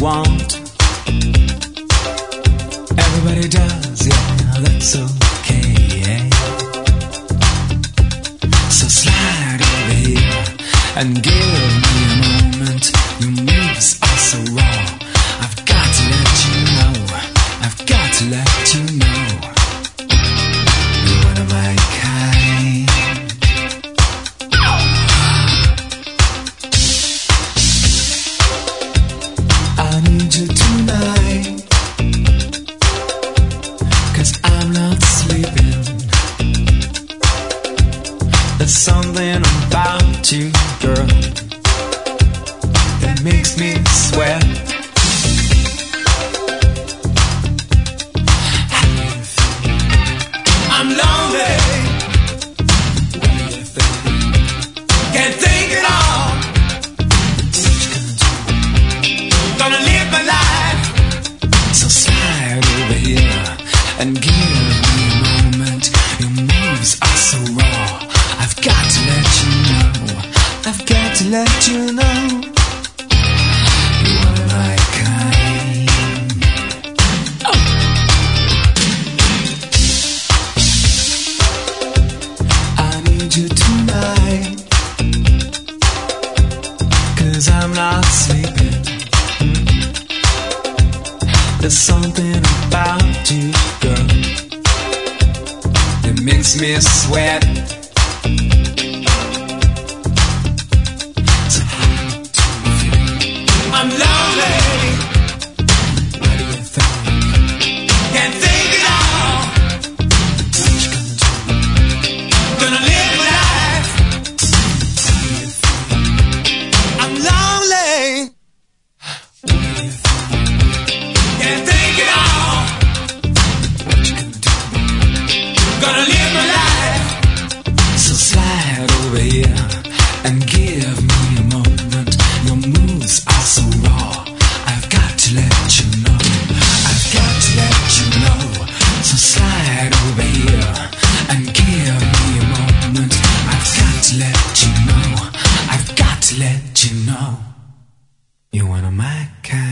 want. Everybody does, yeah, that's okay, yeah. So slide over here and give me a moment. Your moves are so raw. I've got to let you know. I've got to let you know. You're one of my kind. I need you tonight, 'cause I'm not sleeping. There's something about you, girl, that makes me sweat. I'm lonely. What do you think? Can't think at all. What you gonna do? Gonna live my life. So slide over here and give me a moment. Your moves are so raw. I've got to let you know. I've got to let you know. You're one of my kind. Oh. I need you tonight, 'cause I'm not sleeping. There's something about you, girl, that makes me sweat. So how do you feel? I'm lonely. What do you think? Can't think at all. What you gonna do? Gonna live my life. How do you feel? I'm lonely. What do you think? Can't think at all. What you gonna do? Gonna live my life. So slide over here and give me a moment. Your moves are so raw. I've got to let you know. I've got to let you know. So slide over here and give me a moment. I've got to let you know. I've got to let you know. You're one of my kind.